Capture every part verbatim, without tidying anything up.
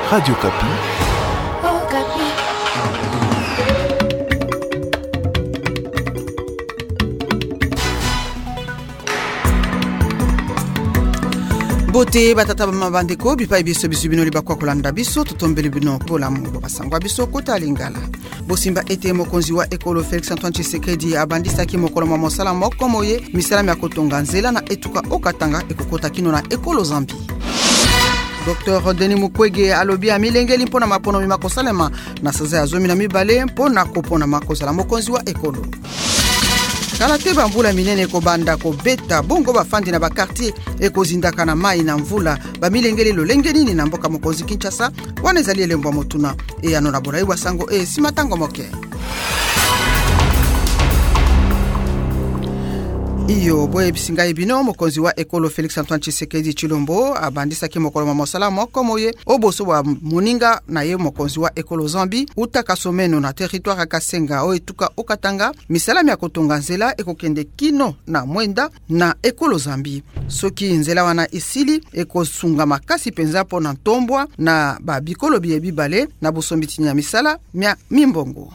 Radio Kapi. Oh, Kapi. Bote batata mabandeko bipa biso biso bino libakwa kolanda biso totombeli bino bolamu basangwa biso kota lingala. Bosimba ete mokonzi wa ekolo Félix Antoine Tshisekedi abandisaki mokolo mwa mosala moko moye misala ya kotonga nzela na etuka okatanga ekokota kino na ekolo Zambi. Docteur Denis Mukwege alobi amilengeli mpona mapono mimakosalema na saza ya zomi na mibale mpona kopona makosala mokonzi wa ekolo. Kala te bambula minene ekobanda kobeta bongo bafandi na bakartier ekozindaka na mai na mvula bamilengeli lolenge nini na mboka mokonzi Kinshasa wana ezali elembo motuna e ano na borai basango e simatango moke. Iyo boye bisinga ibino mokonzi wa ekolo Félix Antoine Tshisekedi Chilombo abandisaki mokolo mwa mosala moko moye oboso wa muninga na ye mokonzi wa ekolo Zambi utaka someno na territoire Kasenga o etuka okatanga misala ya kotonga nzela ekokende kino na mwenda na ekolo Zambi soki nzela wana isili ekosunga makasi penza pona ntombwa na ba bikolo biye bibale na bosombitinya ya misala mya mimbongo.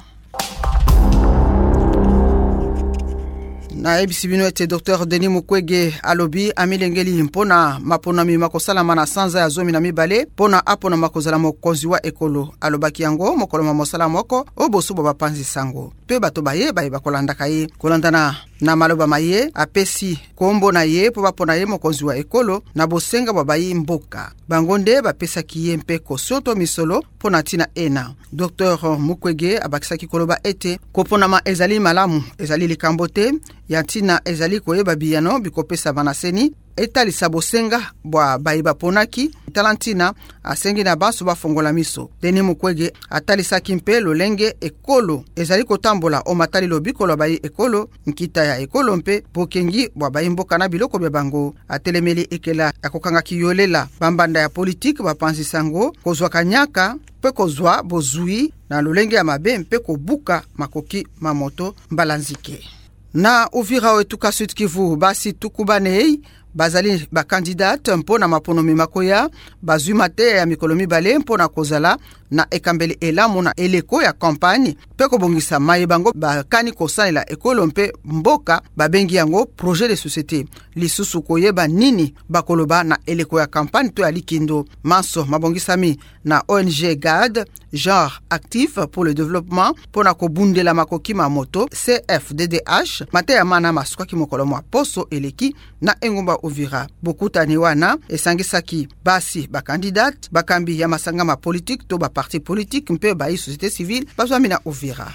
Na ebisi bino ete Docteur Denis Mukwege alobi amilengeli mpona mapona mimakosala mana sanza ya zomi na mibale pona apona makozala mokonzi wa ekolo alobaki yango mokolo ma mosala moko oboso bapanzi sango pe bato baye baye bakolandaka ye kolandana na maloba maye apesi kombo na ye po bapona ye mokonzi wa ekolo na bosenga babayi mboka bangonde bapesaki ye mpe kosoto misolo pona tina ena. Docteur Mukwege abakisaki koloba ete kopona ma ezali malamu ezali likambote ya tina ezali koyeba biyano bikopesa banaseni etalisa bosenga bwa baiba ponaki talantina asengi na baso bafongola miso. Denis Mukwege atalisaki mpe lolenge ekolo ezali kotambola o matali lobikolo bayi ekolo nkita ya ekolo mpe bokengi bwa bayi mboka na biloko bya bango atelemeli ekela akokanga kiyolela bambanda ya politique bapanzi sango kozwa kanyaka pe kozwa bozui na lolenge ya mabe mpe kobuka makoki mamoto mbalanzike. Na Uvira wetuka Sud Kivu basi tukubanei bazali ba candidate mpona mapono mimakoya bazui mate ya mikolo mibale mpona kozala na ekambele elamu na eleko ya kampani pe kobongisa maye bango bakani kosalela ekolo mpe mboka babengi yango projet de société lisusu koyeba nini bakoloba na eleko ya kampani to ya likindo manso mabongisami na O N G G A D genre actif pour le développement pona kobundela makoki mamoto C F D D H mate ya mana masuka ki mokolo mwa poso eleki na engumba Uvira bokuta ni wana esangisaki basi ba candidate bakambi ya masanga ma politique to ba parti politique mpe ba société civile bazwami na Uvira.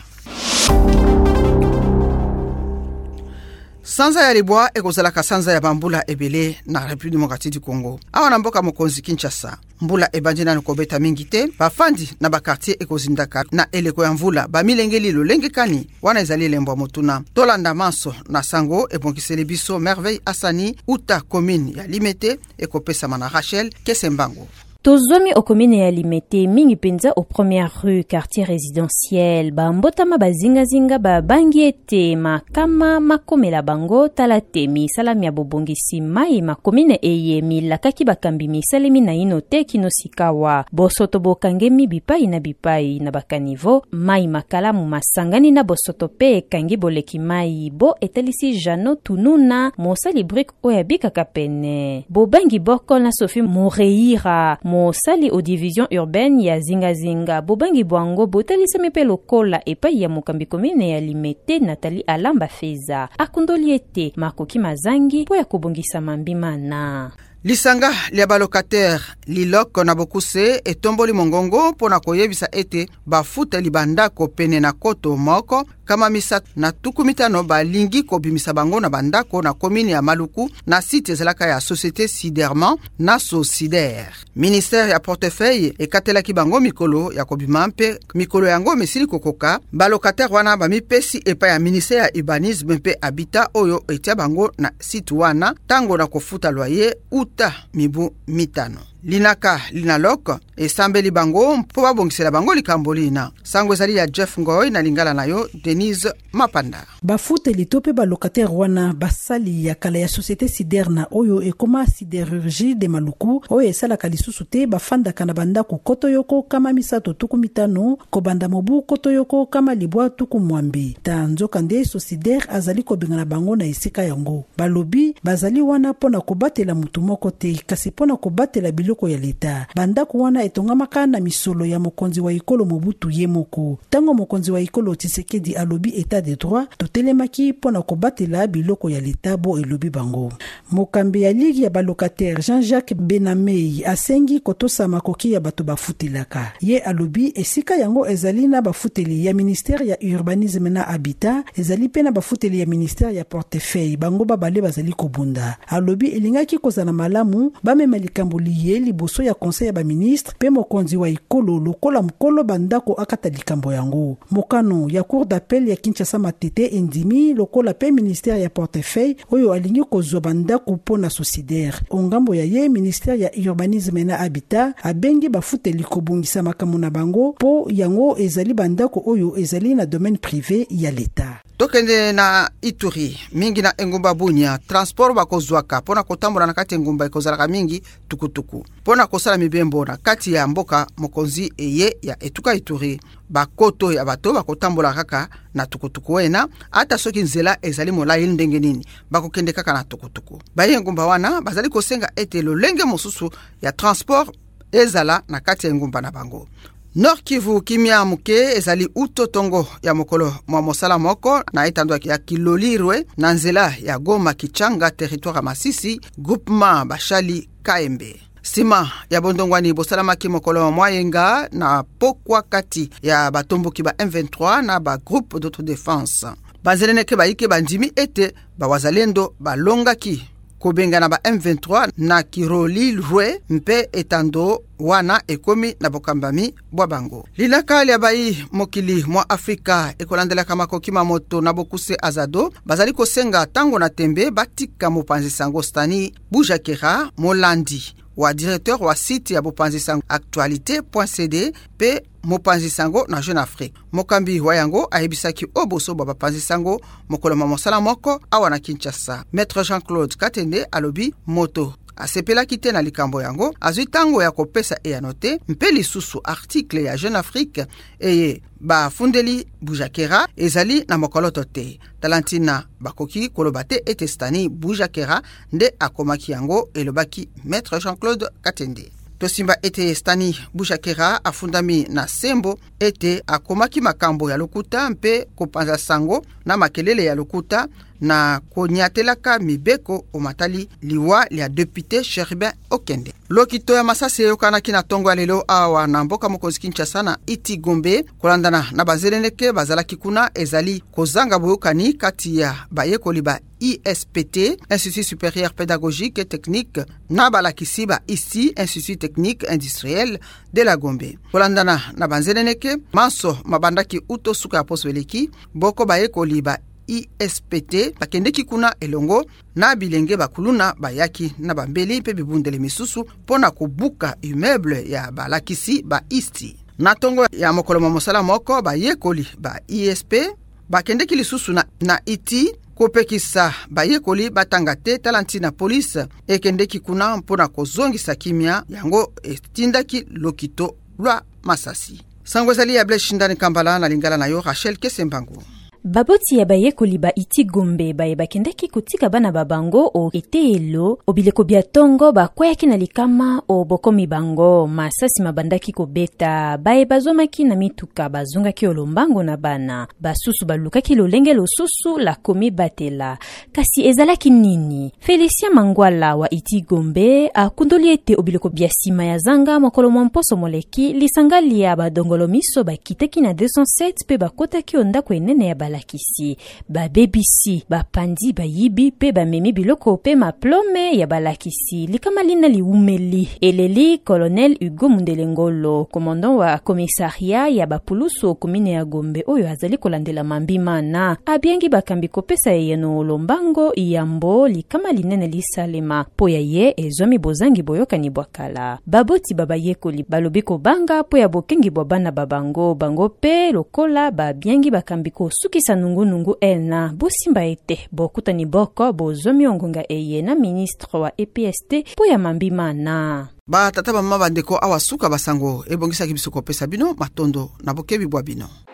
Sanza ya libwa ekozalaka sanza ya bambula ebele na République démocratique du Congo. Awa na mboka mokonzi Kinshasa mbula ebanjina nkobeta mingi te bafandi na bakartier ekozindaka na eleko ya mvula bamilengeli lolenge kani wana ezali lembo motuna tolanda manso na sango ebonkiseli biso Merveille Asani uta commune ya Limete ekopesa mana Rachel Kesembango. Tozomi au commune ya Limete mingi penza au première rue quartier résidentiel ba mbotama bazinga zinga ba bangiete makama makomela bango talatemi salami ya bobongisi mai makomine eyemi lakaki bakambi misalemi na ino te kino sikawa bosoto bokangemi bipai na bipai na bakanivo mai makalamu masangani na bosoto pe kangi boleki mai bo etalisi jano tununa mosali brick oyabika kapene bo bangi boko na Sophie Moreira mosali au division urbaine ya zinga zinga bobangi bwango botalisa mepe lokola epai ya mokambi komine ya Limete Nathalie Alamba Feza akundoliete makoki mazangi po ya kobongisa mambimana. Lisanga lia balocataire liloko na bokuse etomboli mongongo pona koyebisa ete bafuta libandako pene na koto moko kama misatu na tuku mitano balingi kobimisa bango na bandako na komini ya Maluku na site ezalaka ya Société Siderman na Sosider. Ministère ya portefeuille ekatelaki bango mikolo ya kobima mpe mikolo yango mesili kokoka balocataire wana bamipesi epa ya ministère ya urbanisme mpe habitat oyo etia bango na site wana tango na kofuta loyer uta mibu mitano. linaka linalok esambeli bango mpo babongisela bango likambo lina. Sango ezali ya Jeff Ngoy na lingala na yo Denise Mapanda. Bafuteli to pe balocataire wana basali ya kala ya société Siderna oyo ekoma sidérurgie de Maluku oyo esalaka lisusu te bafandaka na bandako koto yoko kama misato tuku mitano kobanda mobu koto yoko kama libwa tuku mwambi. Ta nzoka nde Sosider azali kobenga na bango na esika yango. Balobi bazali wana pona kobatela mutu moko te kasi pona kobatela biloko ya leta. Bandako wana etongamaka na misolo ya mokonzi wa ikolo Mobutu ye moko. Tango mokonzi wa ikolo Tshisekedi alobi état de droit totelemaki pona kobatela biloko ya leta bo elobi bango. Mokambi ya ligi ya balocataire Jean-Jacques Benamei asengi kotosa makoki ya bato bafutelaka. Ye alobi esika yango ezali na bafuteli ya ministère ya urbanisme na habitat, ezali pe na bafuteli ya ministère ya portefeuille bango babale bazali kobunda. Alobi elingaki kozana malamu bamema likambo liye liboso ya conseil ya ba ministre pe mokonzi wa ikolo lokola mkolo bandako akata likambo yango. Mokano ya cour d'appel ya Kinshasa Matete endimi lokola pe ministère ya portefeuille oyo alingi kozwa bandako pona Sosider. Ongambo ya ye ministère ya urbanisme na habitat abengi bafuteli kobungisa makambo na bango po yango ezali bandako oyo ezali na domaine privé ya leta. Tokende na Ituri, mingi na engumba Bunia, transport bakozwaka pona kotambola na kati engumba ekozalaka mingi tukutuku. Pona kosala mibembo na kati ya mboka mokonzi eye ya etuka Ituri, bakoto ya bato bakotambola kaka na tukutuku wena, ata soki nzela ezali molai ndenge nini, bakokende kaka na tukutuku. Baye engumba wana bazali kosenga ete lolenge mosusu ya transport ezala na kati ya engumba na bango. Nord Kivu kimia muke ezali uto tongo ya mokolo mwa mosala moko na etando ya Kilolirwe na nzela ya Goma Kichanga territoire Masisi groupement Bashali Kaembe. Sima ya bondongwani bosalamaki mokolo mwayenga na pokwa kati ya batomboki ba M vingt-trois na ba groupe d'autodéfense. Bazeleneke baike bandimi ete bawazalendo balongaki kobenga na ba M vingt-trois na Kilolirwe mpe etando wana ekomi na bokambami bwa bango. Linaka lia bai mokili mwa Afrika ekolandela kama kokima moto na bokuse azado bazali kosenga tango na tembe batika mopanzi sango Stani Bujakera Molandi wa directeur wa site ya bopanzi sango actualité point c d pe mopanzi sango na Jeune Afrique. Mokambi wa yango ahibisaki oboso baba panzi sango mokolo mosala moko awa na Kinshasa. Maître Jean-Claude Katende alobi moto asepela kite na likambo yango azui tango ya kopesa e anote mpe lisusu article ya Jeune Afrique eye ba fundeli Bujakera ezali na mokoloto te. Talantina bakoki kolobate ete Stani Bujakera nde akomaki yango elobaki Maître Jean-Claude Katende. Tosimba ete Stani Bujakera afundami na sembo ete akomaki makambo ya lokuta mpe kopanza sango na makelele ya lokuta na konyatelaka mibeko omatali liwa lia député Cherubin Okende. Lokito ya masase yokanaki na tongo ya lelo awa na mboka mokonzi Kinshasa na Iti Gombe kolandana na bazeleneke bazalaki kuna ezali kozanga boyokani kati ya bayekoli ba I S P T, Institut Supérieur Pédagogique et Technique, na balakisi ba ici Institut Technique Industriel de la Gombe. Kolandana na banzeleneke manso mabandaki uto suka ya posweleki boko bayekoli ba I S P T bakendeki kuna elongo na bilenge bakuluna bayaki na bambeli pe bibundele misusu pona kobuka immeuble ya balakisi ba isti. Na tongo ya mokolo mosala moko bayekoli ba I S P bakendeki lisusu na, na iti kopekisa bayekoli batanga te talanti na police ekendeki kuna mpona kozongisa kimia yango etindaki lokito lwa masasi. Sangwezali ya bleshindani kambala na lingala na yo Rachel Kesembangu. Baboti ya bayekoli ba Iti Gombe baye bakendeki kutika bana babango o eteelo obileko bia tongo bakweyaki na likama o bokomi bango masasi mabandaki kobeta baye bazomaki na mituka bazongaki olombango na bana basusu balukaki lolenge losusu la komi batela kasi ezalaki nini. Felicia Mangwala wa Iti Gombe akundoli ete obileko bia sima ya zanga mokolo mposo moleki lisangali ya badongolo miso bakiteki na deux cent sept pe bakotaki ondako enene ya bala balakisi babebisi bapandi bayibi pe bamemi biloko pe maplome ya balakisi likama lina liumeli eleli colonel Hugo Mundelengolo commandant wa komisaria ya bapulusu komine ya Gombe oyo azali kolandela mambimana abiengi bakambi kopesa yeno lombango iyambo likama linene lisalema po ya ye ezomi bozangi boyokani bwakala baboti baba yekoli balobi ko banga po ya bokengi bwa bana babango bango pe lokola babiengi bakambi ko sukisa nungu nungu elna bosimba ete bokutani boko bozomi ongonga eye na ministre wa E P S T po ya mambimana ba tata bama bandeko awa suka basango ebongisa kibiso kopesa bino matondo na bokebi bwa bino.